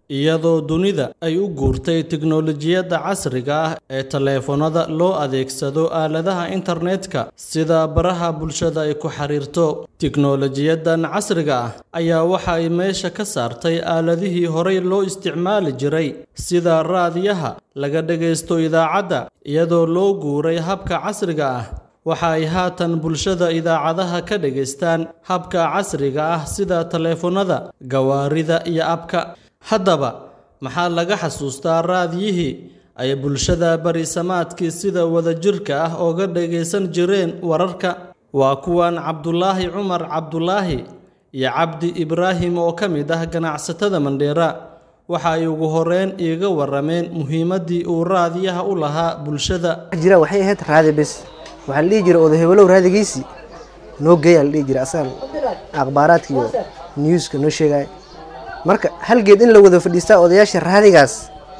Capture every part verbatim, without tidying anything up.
iyadoo dunida ay u guurtay tiknoolajiyadda casriga ah ee taleefanada loo adeegsado aaladaha internetka sida baraha bulshada ay ku xiriirto. Tiknoolajiyadan casriga ah ayaa waxa ay meesha ka saartay aaladihii horey loo isticmaali jiray sida raadiyaha laga dhagaysto idaacadda, iyadoo loo guuray habka casriga ah. Waxa ay haatan bulshada idaacadaha ka dhageystaan habka casriga ah sida taleefanada, gawaarida iyo abka. Haddaba, maxaa laga xasuustaa raadiyihii ay bulshada bariisamaadkii sida wadajirka ah uga dhagaysan jireen wararka? Waa kuwan Cabdulaahi Cumar Cabdulaahi iyo Cabdi Ibraahim oo ka mid ah ganacsatada Mandheera. Waxa ay ugu horeen iiga warameen muhiimadii uu raadiyaha u lahaa bulshada. Jira waxay ahayd raadi bes. Waxa la jiray oo heblow raadigiisi noo geeyay la jiray asal akhbaaraadka iyo newska noo sheegay. marka hal geed in la wada fadhiistaa odayaasha raadigaas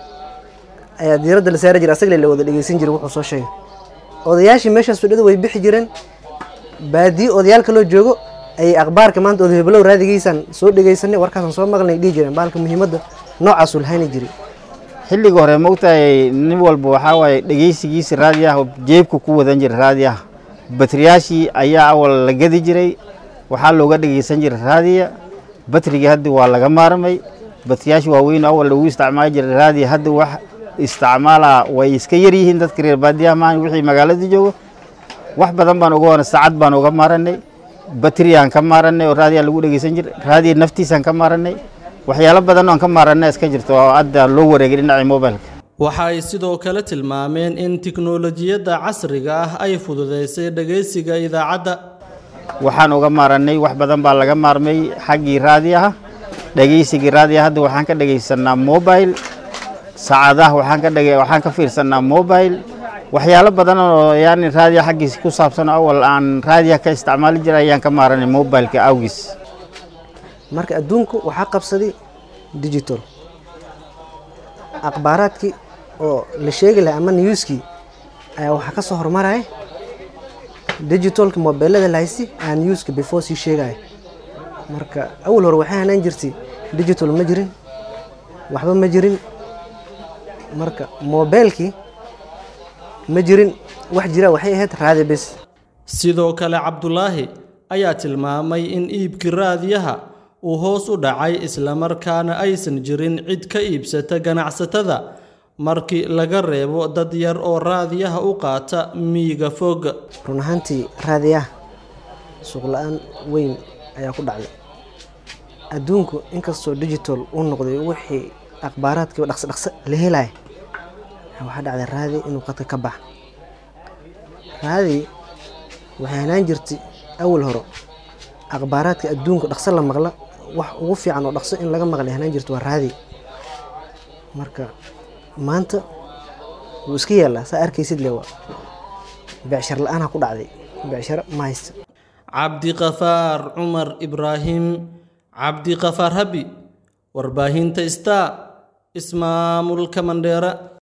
ayaa diiradda la saaray jiray asaga la wada dhageysan jiray wuxuu soo sheegay. Odayaashii meeshaas fadhida way bixi jireen baadi odayaalka loo joogo ay akhbaarka maanta oo heblow raadigiisan soo dhageysanay warkaas soo maqlay dhigi jireen baalka muhiimadda noocaas u lahayn jiray. xilliga hore moogtahay nin walba waxa way dhageysigiisa raadiyaha jeebku ku wadan jiray raadiyaha batriyaashii ayaa awal la gadi jiray waxa looga dhageysan jiray raadiyaha batriga hadda waa laga maarmay batriyaashii waaweyn awal lagu isticmaali jiray raadiyaha hadda wax isticmaala way iska yar yihiin dadka reer baadiyaha ma wixii magaalada joogo wax badan baan uga wana saacad baan uga maaranay batriyaan ka maaranay oo raadiyaha lagu dhageysan jiray raadiyaha naftiisan ka maaranay waxyaalo badan oo ka maaranay iska jirto oo hadda loo wareegay dhinaca mobilka. Waxa ay sidoo kale tilmaameen in tiknoolajiyadda casriga ah ay fududeysay dhageysiga idaacadda. waxaan uga maaranay wax badan baa laga maarmay xaggii raadiyaha dhageysiga raadiyaha hadda waxaan ka dhageysanaa mobile saacadaha waxaan ka dhagey waxaan ka fiirsanaa mobile waxyaalo badan oo yaani raadiyaha xaggiisa ku saabsan awal aan raadiyaha ka isticmaali jiray ayaan ka maaranay mobilka awgis. marka adduunku waxa qabsaday digital akhbaaraadkii oo la sheegi lahaa ama newski ayaa waxa ka soo hormaray digital ka mobilada la haysi aan newska before si sheegay. marka awal hore waxa aanan jirtay digital ma jirin waxba ma jirin marka mobilki ma jirin wax jira waxay ahayd raadi bes. Sidoo kale Cabdulaahi ayaa tilmaamay in iibkii raadiyaha uu hoos u dhacay isla markaana aysan jirin cid ka iibsata ganacsatada markii laga reebo dad yar oo raadiyaha u qaata miyiga fog. run ahaantii raadiyaha suuq la'aan weyn ayaa ku dhacday adduunku inkastoo digital uu noqday wixii akhbaaraadka dhaqso dhaqso la helay waxa dhacday raadi inuu qadka ka bax. raadi waxay aanan jirtay awal hore akhbaaraadka adduunka dhaqso la maqla wax ugu fiican oo dhaqso in laga maqlay aanan jirto waa raadi. marka maanta wuu iska yeelaa saa arkaysid leewa beecshar la'aan ku dhacday beecshar ma haysto. Cabdi Qafaar Cumar Ibraahim Cabdi Qafaar Habi warbaahinta Star ismaamulka Mandheera.